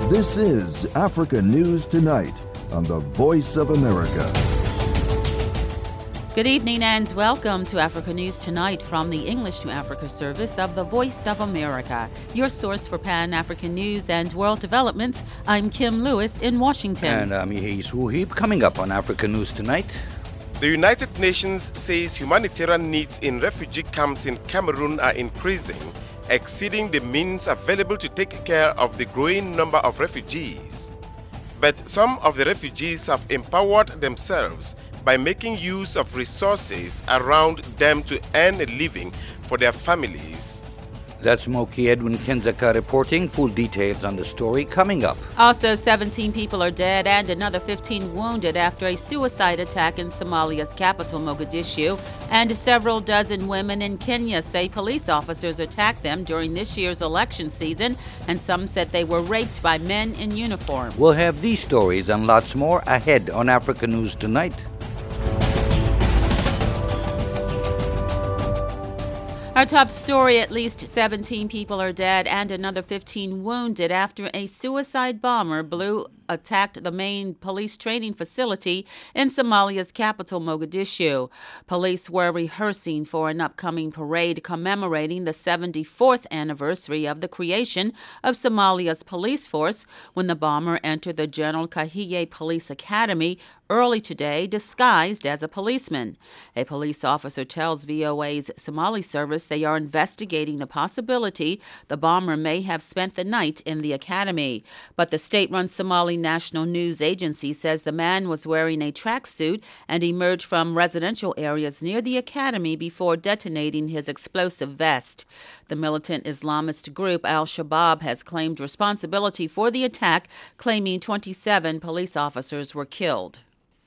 This is Africa News Tonight on the Voice of America. Good evening and welcome to Africa News Tonight from the English to Africa service of the Voice of America, your source for Pan-African news and world developments. I'm Kim Lewis in Washington. And I'm Yehis Wuhib. Coming up on Africa News Tonight. The United Nations says humanitarian needs in refugee camps in Cameroon are increasing, exceeding the means available to take care of the growing number of refugees. But some of the refugees have empowered themselves by making use of resources around them to earn a living for their families. That's Moki Edwin Kenzaka reporting. Full details on the story coming up. Also, 17 people are dead and another 15 wounded after a suicide attack in Somalia's capital, Mogadishu. And several dozen women in Kenya say police officers attacked them during this year's election season, and some said they were raped by men in uniform. We'll have these stories and lots more ahead on Africa News Tonight. Our top story, at least 17 people are dead and another 15 wounded after a suicide bomber attacked the main police training facility in Somalia's capital, Mogadishu. Police were rehearsing for an upcoming parade commemorating the 74th anniversary of the creation of Somalia's police force when the bomber entered the General Kahiye Police Academy early today disguised as a policeman. A police officer tells VOA's Somali service they are investigating the possibility the bomber may have spent the night in the academy. But the state-run Somali National News Agency says the man was wearing a tracksuit and emerged from residential areas near the academy before detonating his explosive vest. The militant Islamist group Al-Shabaab has claimed responsibility for the attack, claiming 27 police officers were killed.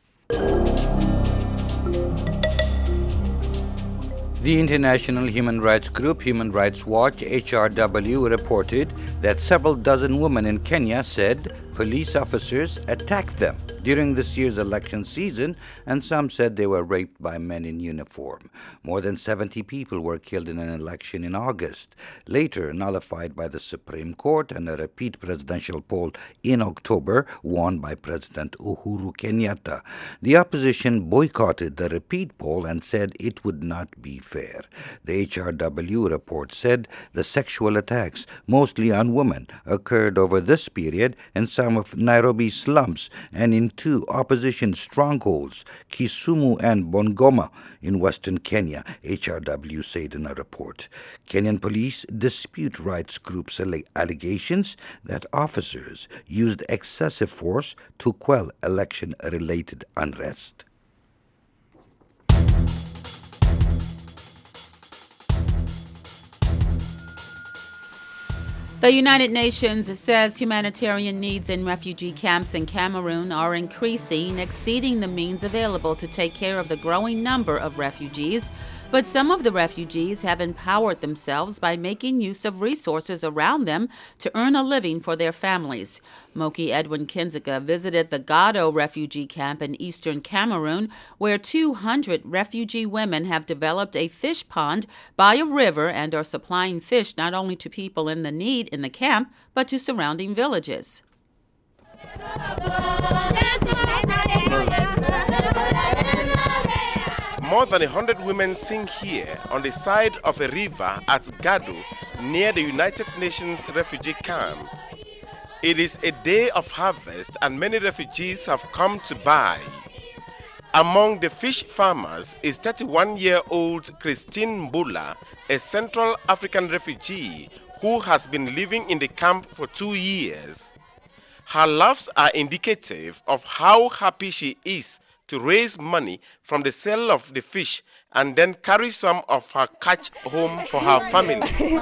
The international human rights group Human Rights Watch, HRW, reported that several dozen women in Kenya said police officers attacked them during this year's election season, and some said they were raped by men in uniform. More than 70 people were killed in an election in August, later nullified by the Supreme Court, and a repeat presidential poll in October won by President Uhuru Kenyatta. The opposition boycotted the repeat poll and said it would not be fair. The HRW report said the sexual attacks, mostly on women, occurred over this period in some of Nairobi's slums and in two opposition strongholds, Kisumu and Bungoma, in western Kenya, HRW said in a report. Kenyan police dispute rights groups' allegations that officers used excessive force to quell election-related unrest. The United Nations says humanitarian needs in refugee camps in Cameroon are increasing, exceeding the means available to take care of the growing number of refugees. But some of the refugees have empowered themselves by making use of resources around them to earn a living for their families. Moki Edwin Kenzaka visited the Gado refugee camp in eastern Cameroon, where 200 refugee women have developed a fish pond by a river and are supplying fish not only to people in the need in the camp, but to surrounding villages. More than 100 women sing here on the side of a river at Gado near the United Nations refugee camp. It is a day of harvest and many refugees have come to buy. Among the fish farmers is 31-year-old Christine Mbula, a Central African refugee who has been living in the camp for 2 years. Her laughs are indicative of how happy she is to raise money from the sale of the fish and then carry some of her catch home for her family.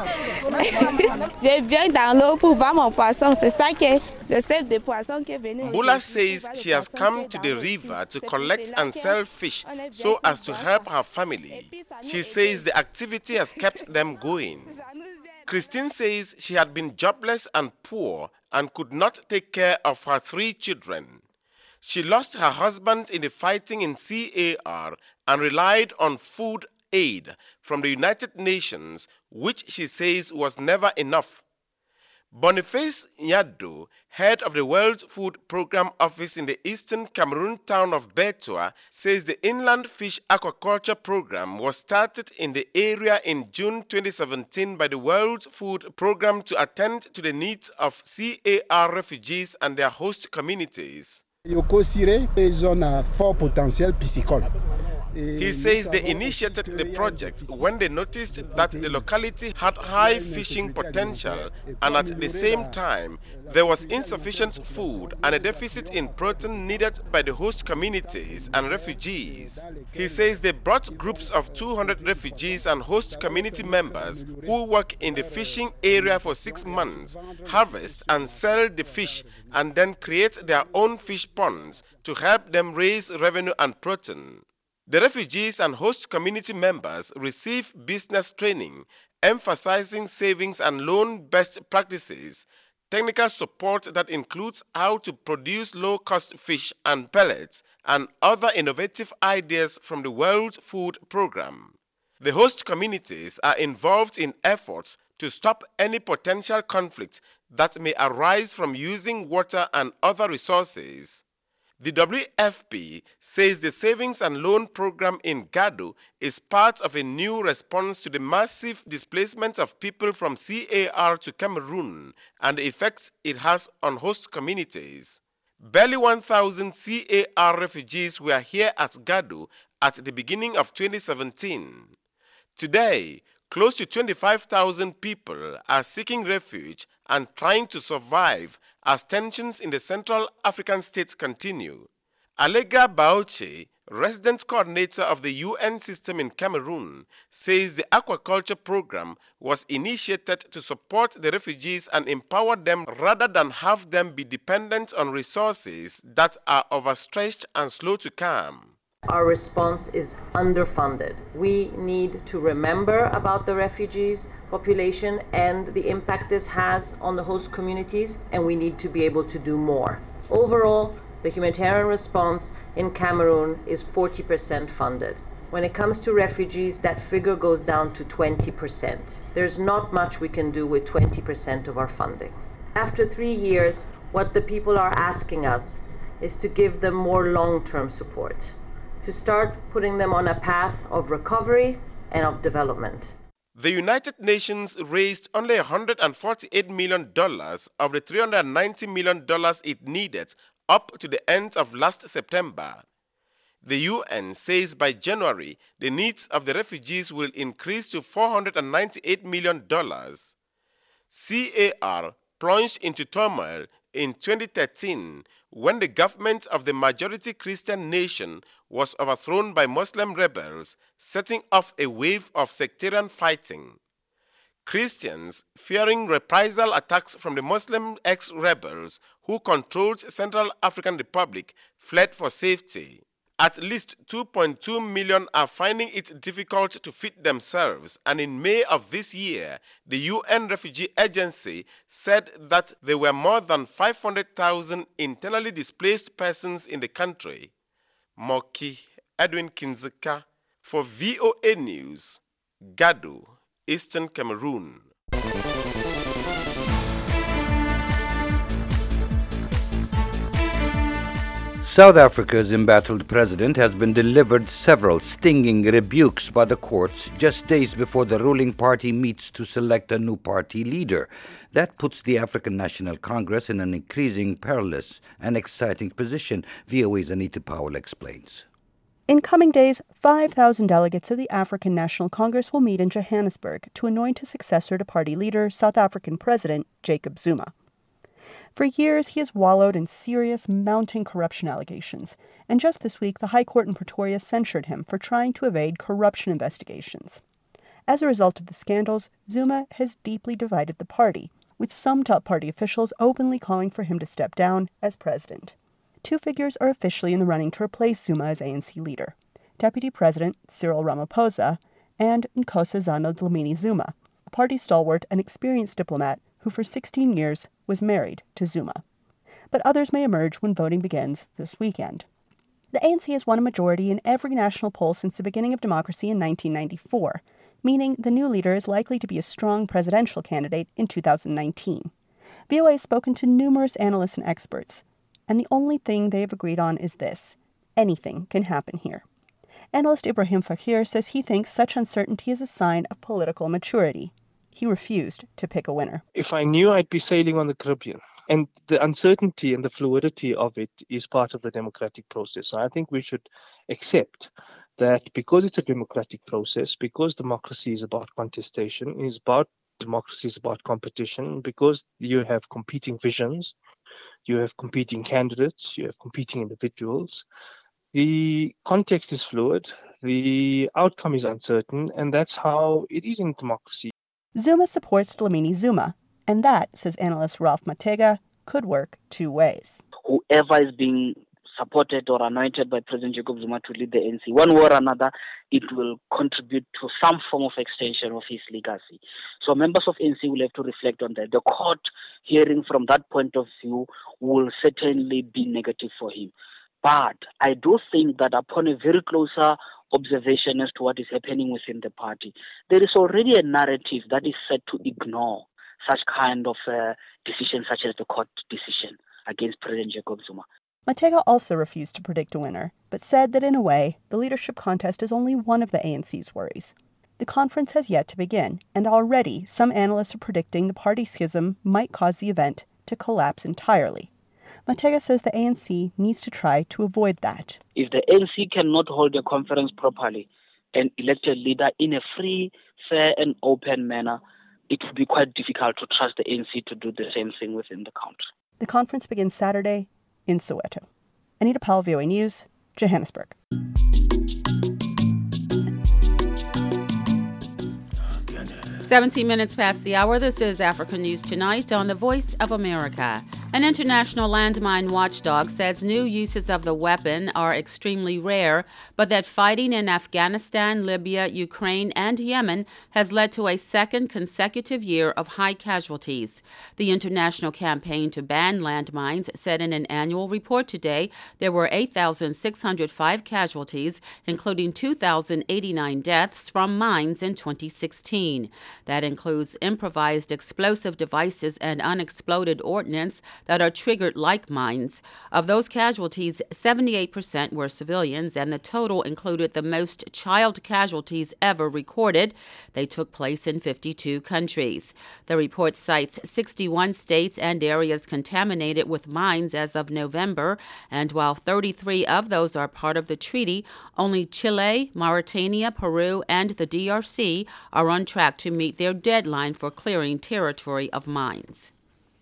Mbula says she has come to the river to collect and sell fish so as to help her family. She says the activity has kept them going. Christine says she had been jobless and poor and could not take care of her 3 children. She lost her husband in the fighting in CAR and relied on food aid from the United Nations, which she says was never enough. Boniface Nyado, head of the World Food Programme Office in the eastern Cameroon town of Bertoua, says the Inland Fish Aquaculture Programme was started in the area in June 2017 by the World Food Programme to attend to the needs of CAR refugees and their host communities. He says they initiated the project when they noticed that the locality had high fishing potential and at the same time there was insufficient food and a deficit in protein needed by the host communities and refugees. He says they brought groups of 200 refugees and host community members who work in the fishing area for 6 months, harvest and sell the fish and then create their own fish ponds to help them raise revenue and protein. The refugees and host community members receive business training, emphasizing savings and loan best practices, technical support that includes how to produce low-cost fish and pellets, and other innovative ideas from the World Food Programme. The host communities are involved in efforts to stop any potential conflict that may arise from using water and other resources. The WFP says the Savings and Loan Program in Gado is part of a new response to the massive displacement of people from CAR to Cameroon and the effects it has on host communities. Barely 1,000 CAR refugees were here at Gado at the beginning of 2017. Today, close to 25,000 people are seeking refuge and trying to survive as tensions in the Central African states continue. Allegra Bauche, resident coordinator of the UN system in Cameroon, says the aquaculture program was initiated to support the refugees and empower them rather than have them be dependent on resources that are overstretched and slow to come. Our response is underfunded. We need to remember about the refugees population and the impact this has on the host communities, and we need to be able to do more. Overall, the humanitarian response in Cameroon is 40% funded. When it comes to refugees, that figure goes down to 20%. There's not much we can do with 20% of our funding. After 3 years, what the people are asking us is to give them more long-term support, to start putting them on a path of recovery and of development. The United Nations raised only $148 million of the $390 million it needed up to the end of last September. The UN says by January, the needs of the refugees will increase to $498 million. CAR plunged into turmoil in 2013 when the government of the majority Christian nation was overthrown by Muslim rebels, setting off a wave of sectarian fighting. Christians, fearing reprisal attacks from the Muslim ex-rebels who controlled Central African Republic, fled for safety. At least 2.2 million are finding it difficult to feed themselves, and in May of this year, the UN Refugee Agency said that there were more than 500,000 internally displaced persons in the country. Moki Edwin Kinzeka for VOA News, Gado, Eastern Cameroon. South Africa's embattled president has been delivered several stinging rebukes by the courts just days before the ruling party meets to select a new party leader. That puts the African National Congress in an increasingly perilous and exciting position, VOA's Anita Powell explains. In coming days, 5,000 delegates of the African National Congress will meet in Johannesburg to anoint a successor to party leader, South African President Jacob Zuma. For years, he has wallowed in serious, mounting corruption allegations, and just this week, the High Court in Pretoria censured him for trying to evade corruption investigations. As a result of the scandals, Zuma has deeply divided the party, with some top party officials openly calling for him to step down as president. Two figures are officially in the running to replace Zuma as ANC leader: Deputy President Cyril Ramaphosa and Nkosazana Dlamini-Zuma, a party stalwart and experienced diplomat who for 16 years was married to Zuma. But others may emerge when voting begins this weekend. The ANC has won a majority in every national poll since the beginning of democracy in 1994, meaning the new leader is likely to be a strong presidential candidate in 2019. VOA has spoken to numerous analysts and experts, and the only thing they have agreed on is this: anything can happen here. Analyst Ibrahim Fakir says he thinks such uncertainty is a sign of political maturity. He refused to pick a winner. If I knew, I'd be sailing on the Caribbean. And the uncertainty and the fluidity of it is part of the democratic process. So I think we should accept that because it's a democratic process, because democracy is about contestation, democracy is about competition, because you have competing visions, you have competing candidates, you have competing individuals. The context is fluid, the outcome is uncertain, and that's how it is in democracy. Zuma supports Dlamini Zuma, and that, says analyst Ralph Matega, could work two ways. Whoever is being supported or anointed by President Jacob Zuma to lead the ANC, one way or another, it will contribute to some form of extension of his legacy. So members of ANC will have to reflect on that. The court hearing from that point of view will certainly be negative for him. But I do think that upon a very closer observation as to what is happening within the party, there is already a narrative that is set to ignore such kind of decisions, such as the court decision against President Jacob Zuma. Matega also refused to predict a winner, but said that in a way, the leadership contest is only one of the ANC's worries. The conference has yet to begin, and already some analysts are predicting the party schism might cause the event to collapse entirely. Matega says the ANC needs to try to avoid that. If the ANC cannot hold a conference properly and elect a leader in a free, fair and open manner, it will be quite difficult to trust the ANC to do the same thing within the country. The conference begins Saturday in Soweto. Anita Powell, VOA News, Johannesburg. 17 minutes past the hour. This is Africa News Tonight on the Voice of America. An international landmine watchdog says new uses of the weapon are extremely rare, but that fighting in Afghanistan, Libya, Ukraine, and Yemen has led to a second consecutive year of high casualties. The international campaign to ban landmines said in an annual report today there were 8,605 casualties, including 2,089 deaths from mines in 2016. That includes improvised explosive devices and unexploded ordnance that are triggered like mines. Of those casualties, 78% were civilians, and the total included the most child casualties ever recorded. They took place in 52 countries. The report cites 61 states and areas contaminated with mines as of November, and while 33 of those are part of the treaty, only Chile, Mauritania, Peru, and the DRC are on track to meet their deadline for clearing territory of mines.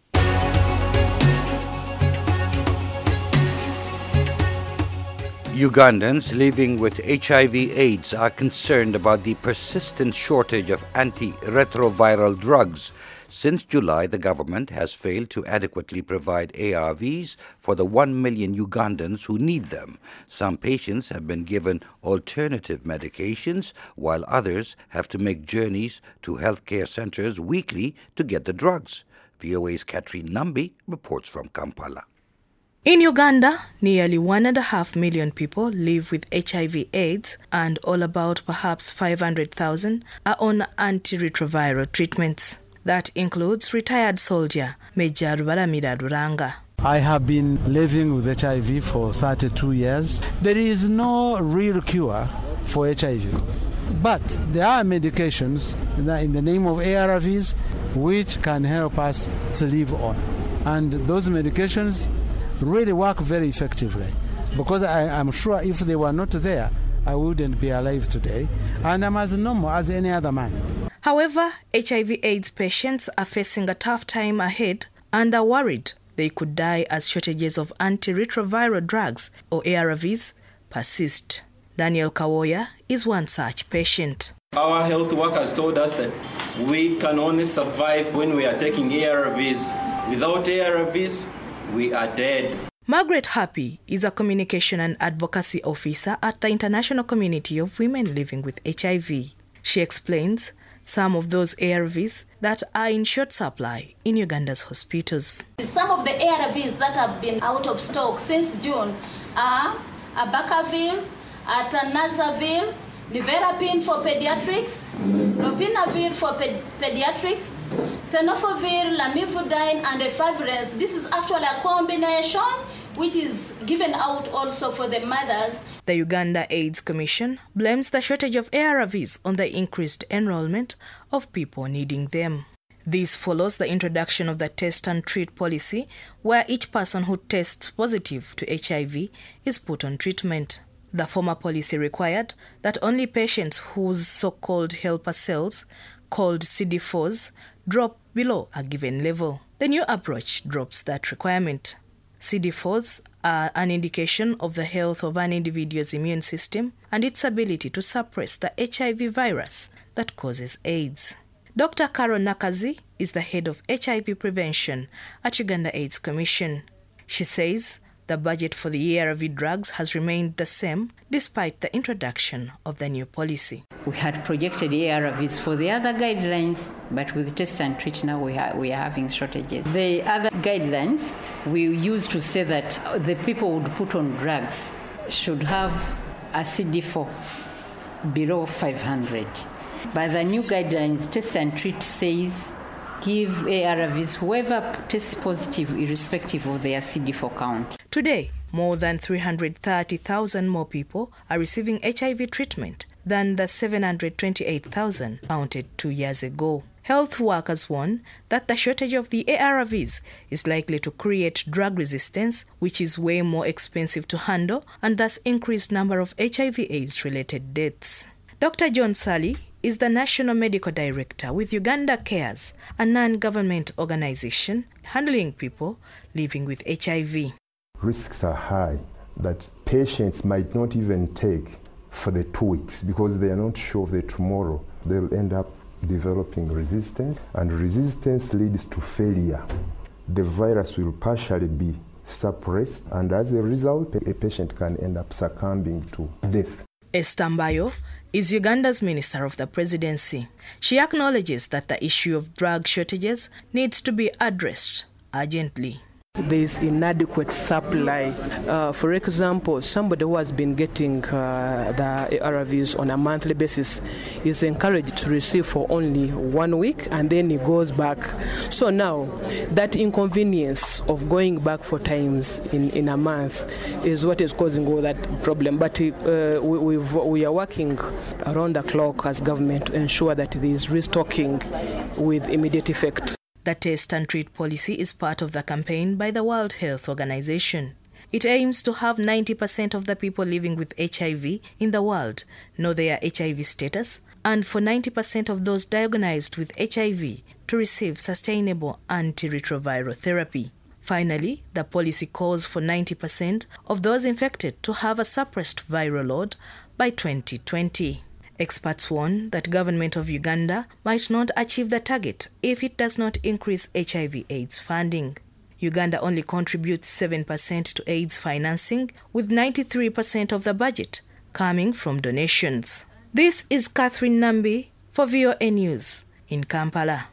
Ugandans living with HIV/AIDS are concerned about the persistent shortage of antiretroviral drugs. Since July, the government has failed to adequately provide ARVs for the 1 million Ugandans who need them. Some patients have been given alternative medications, while others have to make journeys to healthcare centers weekly to get the drugs. VOA's Catherine Nambi reports from Kampala. In Uganda, nearly 1.5 million people live with HIV/AIDS, and all about perhaps 500,000 are on antiretroviral treatments. That includes retired soldier Major Balamira Duranga. I have been living with HIV for 32 years. There is no real cure for HIV. But there are medications in the name of ARVs which can help us to live on. And those medications really work very effectively, because I'm sure if they were not there, I wouldn't be alive today, and I'm as normal as any other man. However, HIV/AIDS patients are facing a tough time ahead and are worried they could die as shortages of antiretroviral drugs, or ARVs, persist. Daniel Kawoya is one such patient. Our health workers told us that we can only survive when we are taking ARVs. Without ARVs, we are dead. Margaret Happy is a communication and advocacy officer at the International Community of Women Living with HIV. She explains some of those ARVs that are in short supply in Uganda's hospitals. Some of the ARVs that have been out of stock since June are Abacavir, Atanazavir, Nevirapine for pediatrics, lopinavir for pediatrics, tenofovir, lamivudine, and efavirenz. This is actually a combination which is given out also for the mothers. The Uganda AIDS Commission blames the shortage of ARVs on the increased enrollment of people needing them. This follows the introduction of the test and treat policy, where each person who tests positive to HIV is put on treatment. The former policy required that only patients whose so-called helper cells, called CD4s, drop below a given level. The new approach drops that requirement. CD4s are an indication of the health of an individual's immune system and its ability to suppress the HIV virus that causes AIDS. Dr. Carol Nakazi is the head of HIV prevention at Uganda AIDS Commission. She says the budget for the ARV drugs has remained the same despite the introduction of the new policy. We had projected ARVs for the other guidelines, but with test and treat now we are having shortages. The other guidelines we used to say that the people would put on drugs should have a CD4 below 500. By the new guidelines, test and treat says give ARVs whoever tests positive irrespective of their CD4 count. Today, more than 330,000 more people are receiving HIV treatment than the 728,000 counted 2 years ago. Health workers warn that the shortage of the ARVs is likely to create drug resistance, which is way more expensive to handle and thus increased number of HIV/AIDS-related deaths. Dr. John Sally is the National Medical Director with Uganda Cares, a non-government organization handling people living with HIV. Risks are high that patients might not even take for the 2 weeks because they are not sure of the tomorrow. They'll end up developing resistance, and resistance leads to failure. The virus will partially be suppressed, and as a result, a patient can end up succumbing to death. Esther Mbayo is Uganda's Minister of the Presidency. She acknowledges that the issue of drug shortages needs to be addressed urgently. There is inadequate supply. For example, somebody who has been getting the ARVs on a monthly basis is encouraged to receive for only 1 week and then he goes back. So now that inconvenience of going back 4 times in a month is what is causing all that problem. But we are working around the clock as government to ensure that there is restocking with immediate effect. The test and treat policy is part of the campaign by the World Health Organization. It aims to have 90% of the people living with HIV in the world know their HIV status, and for 90% of those diagnosed with HIV to receive sustainable antiretroviral therapy. Finally, the policy calls for 90% of those infected to have a suppressed viral load by 2020. Experts warn that government of Uganda might not achieve the target if it does not increase HIV/AIDS funding. Uganda only contributes 7% to AIDS financing, with 93% of the budget coming from donations. This is Catherine Nambi for VOA News in Kampala.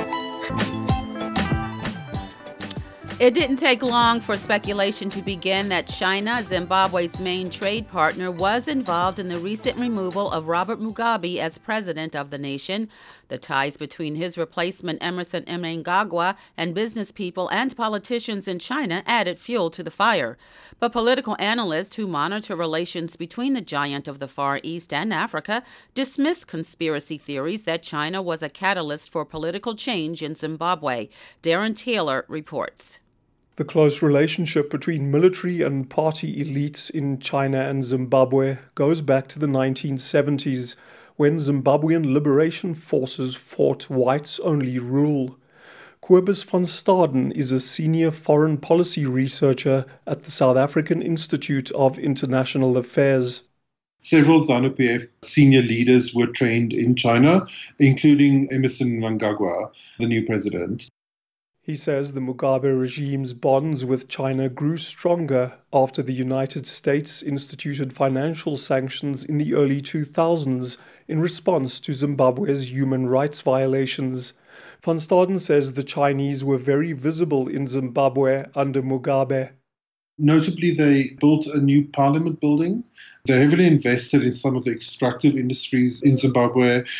It didn't take long for speculation to begin that China, Zimbabwe's main trade partner, was involved in the recent removal of Robert Mugabe as president of the nation. The ties between his replacement, Emmerson Mnangagwa, and business people and politicians in China added fuel to the fire. But political analysts who monitor relations between the giant of the Far East and Africa dismiss conspiracy theories that China was a catalyst for political change in Zimbabwe. Darren Taylor reports. The close relationship between military and party elites in China and Zimbabwe goes back to the 1970s, when Zimbabwean liberation forces fought whites-only rule. Cobus van Staden is a senior foreign policy researcher at the South African Institute of International Affairs. Several ZANU-PF senior leaders were trained in China, including Emmerson Mnangagwa, the new president. He says the Mugabe regime's bonds with China grew stronger after the United States instituted financial sanctions in the early 2000s in response to Zimbabwe's human rights violations. Van Staden says the Chinese were very visible in Zimbabwe under Mugabe. Notably, they built a new parliament building. They heavily invested in some of the extractive industries in Zimbabwe.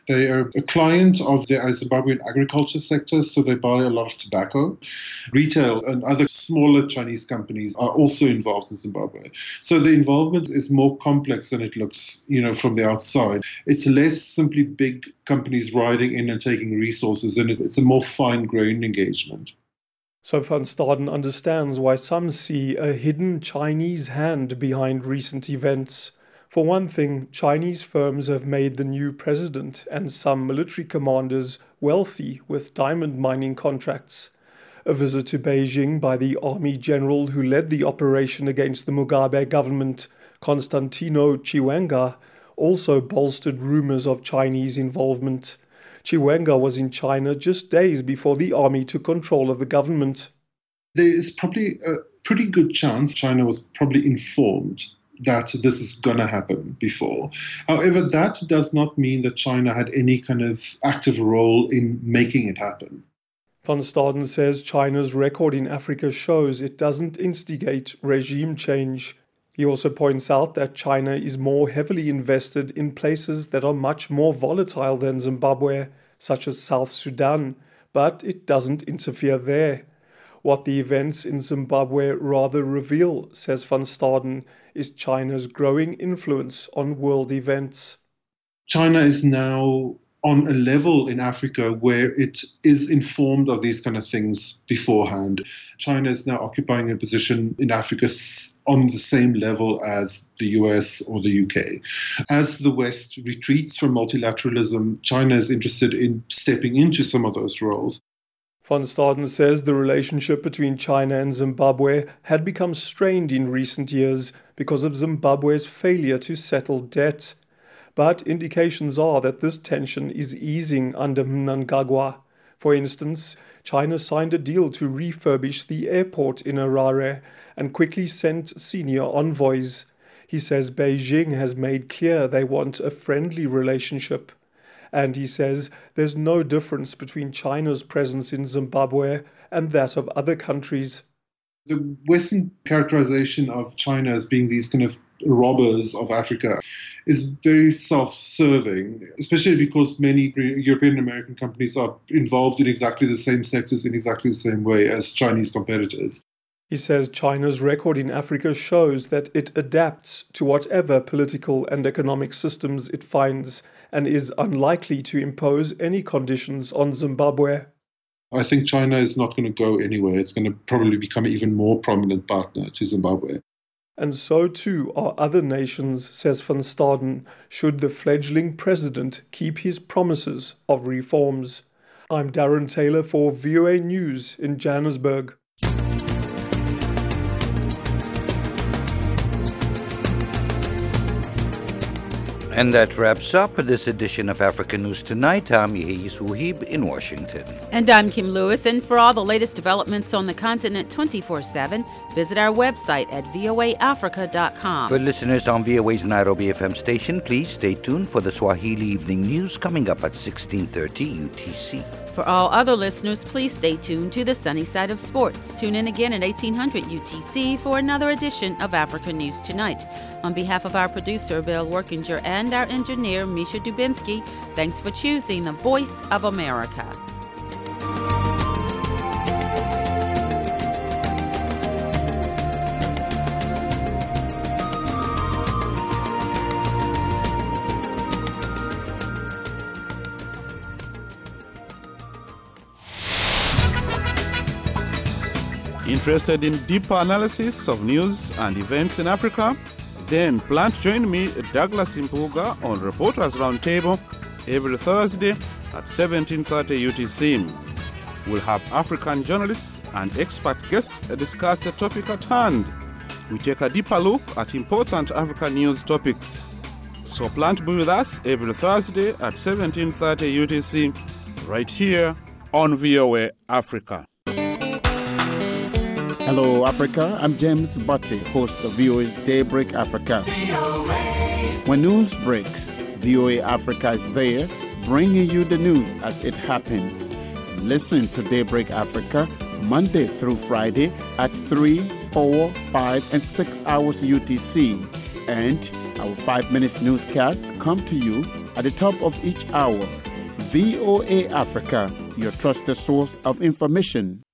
They are a client of the Zimbabwean agriculture sector, so they buy a lot of tobacco. Retail and other smaller Chinese companies are also involved in Zimbabwe. So the involvement is more complex than it looks, from the outside. It's less simply big companies riding in and taking resources, and it's a more fine-grained engagement. So Van Staden understands why some see a hidden Chinese hand behind recent events. For one thing, Chinese firms have made the new president and some military commanders wealthy with diamond mining contracts. A visit to Beijing by the army general who led the operation against the Mugabe government, Constantino Chiwenga, also bolstered rumors of Chinese involvement. Chiwenga was in China just days before the army took control of the government. There is probably a pretty good chance China was probably informed that this is going to happen before. However, that does not mean that China had any kind of active role in making it happen. Van Staden says China's record in Africa shows it doesn't instigate regime change. He also points out that China is more heavily invested in places that are much more volatile than Zimbabwe, such as South Sudan, but it doesn't interfere there. What the events in Zimbabwe rather reveal, says Van Staden, is China's growing influence on world events. China is now on a level in Africa where it is informed of these kind of things beforehand. China is now occupying a position in Africa on the same level as the US or the UK. As the West retreats from multilateralism, China is interested in stepping into some of those roles. Van Staden says the relationship between China and Zimbabwe had become strained in recent years because of Zimbabwe's failure to settle debt. But indications are that this tension is easing under Mnangagwa. For instance, China signed a deal to refurbish the airport in Harare and quickly sent senior envoys. He says Beijing has made clear they want a friendly relationship. And he says there's no difference between China's presence in Zimbabwe and that of other countries. The Western characterization of China as being these kind of robbers of Africa is very self-serving, especially because many European and American companies are involved in exactly the same sectors in exactly the same way as Chinese competitors. He says China's record in Africa shows that it adapts to whatever political and economic systems it finds and is unlikely to impose any conditions on Zimbabwe. I think China is not going to go anywhere. It's going to probably become an even more prominent partner to Zimbabwe. And so too are other nations, says Van Staden, should the fledgling president keep his promises of reforms. I'm Darren Taylor for VOA News in Johannesburg. And that wraps up this edition of Africa News Tonight. I'm Yehis Wuhib in Washington. And I'm Kim Lewis. And for all the latest developments on the continent 24/7, visit our website at voaafrica.com. For listeners on VOA's Nairobi FM station, please stay tuned for the Swahili Evening News coming up at 16:30 UTC. For all other listeners, please stay tuned to the Sunny Side of Sports. Tune in again at 1800 UTC for another edition of Africa News Tonight. On behalf of our producer, Bill Workinger, and our engineer, Misha Dubinsky, thanks for choosing the Voice of America. Interested in deeper analysis of news and events in Africa? Then plan to join me, Douglas Impuga, on Reporters Roundtable every Thursday at 17:30 UTC. We'll have African journalists and expert guests discuss the topic at hand. We take a deeper look at important African news topics. So plan to be with us every Thursday at 17:30 UTC, right here on VOA Africa. Hello, Africa. I'm James Butte, host of VOA's Daybreak Africa. When news breaks, VOA Africa is there, bringing you the news as it happens. Listen to Daybreak Africa Monday through Friday at 3, 4, 5, and 6 hours UTC, and Our 5-minute newscast come to you at the top of each hour. VOA Africa, your trusted source of information.